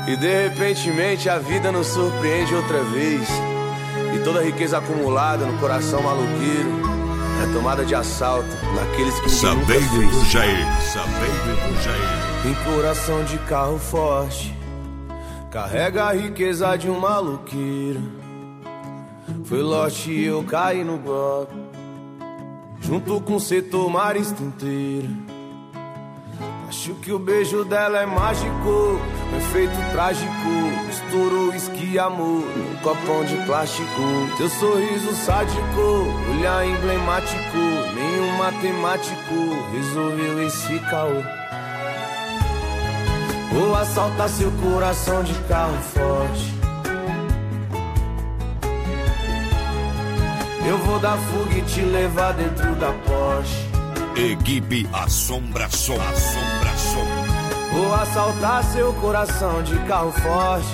E de repentemente a vida nos surpreende outra vez. E toda a riqueza acumulada no coração maluqueiro é tomada de assalto naqueles que Sabendo do Jair, sabendo do Jair. Tem coração de carro forte, carrega a riqueza de um maluqueiro. Foi lote e eu caí no golpe, junto com o setor marista inteiro. Acho que o beijo dela é mágico, um efeito trágico. Misturou uísque e amor num copão de plástico. Seu sorriso sádico, olhar emblemático. Nenhum matemático resolveu esse caô. Vou assaltar seu coração de carro forte. Eu vou dar fuga e te levar dentro da Porsche. Equipe Assombração, Assombração. Vou assaltar seu coração de carro forte.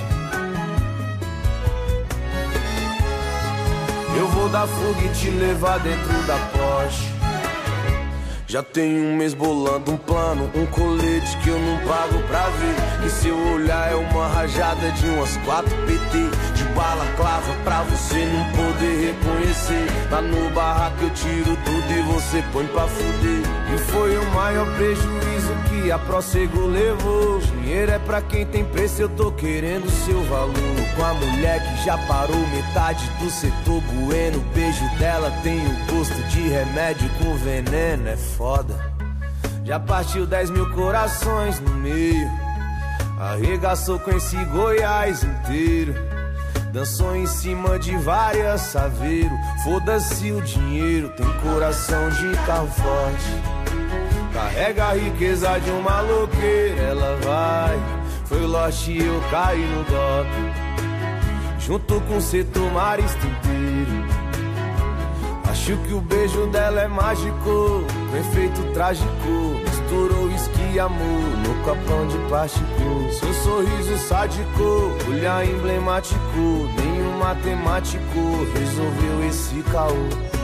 Eu vou dar fuga e te levar dentro da Porsche. Já tenho um mês bolando um plano, um colete que eu não pago pra ver. E seu olhar é uma rajada de umas 4 PT de balaclava pra você não poder reconhecer. Lá no barraco eu tiro tudo e você põe pra fuder. E foi o maior prejuízo que a Prossego levou. Dinheiro é pra quem tem preço, eu tô querendo seu valor. Com a mulher que já parou metade do setor bueno. O beijo dela tem o gosto de remédio com veneno, é foda. Já partiu 10 mil corações no meio, arregaçou com esse Goiás inteiro. Dançou em cima de várias saveiro. Foda-se o dinheiro, tem coração de carro forte. Carrega a riqueza de um maloqueiro. Ela vai, foi lote e eu caí no golpe, junto com o setor marista inteiro. Acho que o beijo dela é mágico, com efeito trágico. Misturou uísque e amor no copão de plástico. Seu sorriso sádico, olhar emblemático. Nenhum matemático resolveu esse caô.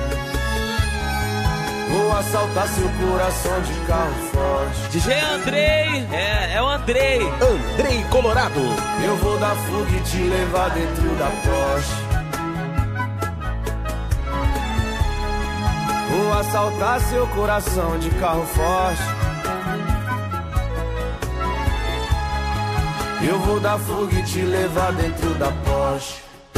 Vou assaltar seu coração de carro forte. DJ Andrei, é o Andrei. Andrei Colorado. Eu vou dar fuga e te levar dentro da Porsche. Vou assaltar seu coração de carro forte. Eu vou dar fuga e te levar dentro da Porsche.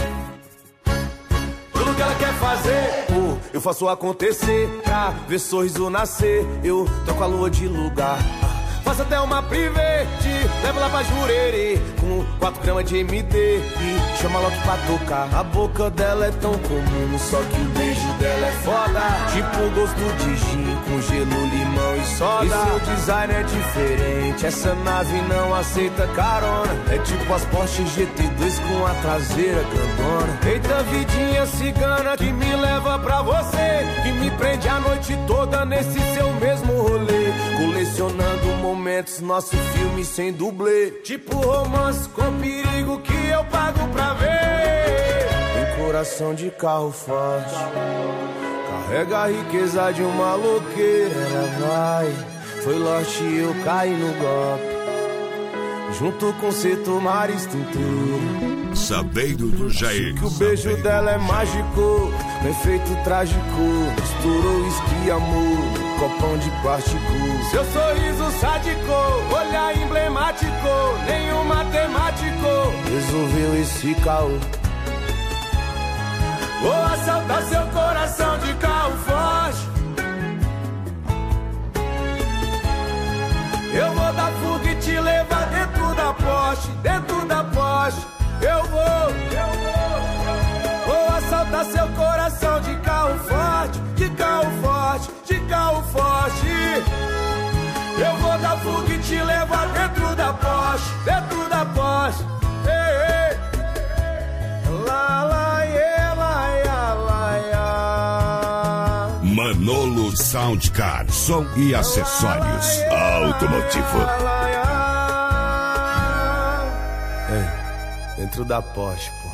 Tudo que ela quer fazer, eu faço acontecer. Pra ver sorriso nascer, eu troco a lua de lugar. Faço até uma privê, te levo lá pra Jurerê, com 4 gramas de MD e chama Loki pra tocar. A boca dela é tão comum, só que o beijo dela é foda. Tipo gosto de gin, com gelo, limão e soda. E seu design é diferente, essa nave não aceita carona. É tipo as Porsche GT2 com a traseira grandona. Eita vidinha cigana que me leva pra você, que me prende a noite toda nesse seu mesmo rolê. Colecionando momentos, nosso filme sem dublê. Tipo romance com perigo que eu pago pra ver. Tem coração de carro forte, carrega a riqueza de um maloqueiro. Ela vai, foi lote e eu caí no golpe, junto com o setor marista inteiro. Sabendo do Jair. Que o beijo dela é mágico, com efeito trágico. Misturou uísque e amor no copão de plástico. Seu sorriso sádico, olhar emblemático. Nenhum matemático resolveu esse caô. Vou assaltar seu coração de carro forte. Eu vou dar fuga e te levar dentro da Porsche. Dentro da Porsche eu vou assaltar seu coração de carro forte. De carro forte, de carro forte. Eu vou dar fuga e te levar dentro da Porsche. Dentro da Porsche. Ei, ei. Lá, lá, yeah, lá, yeah, lá, yeah. Manolo Soundcar, som e acessórios automotivo. Ei, dentro da Porsche, pô.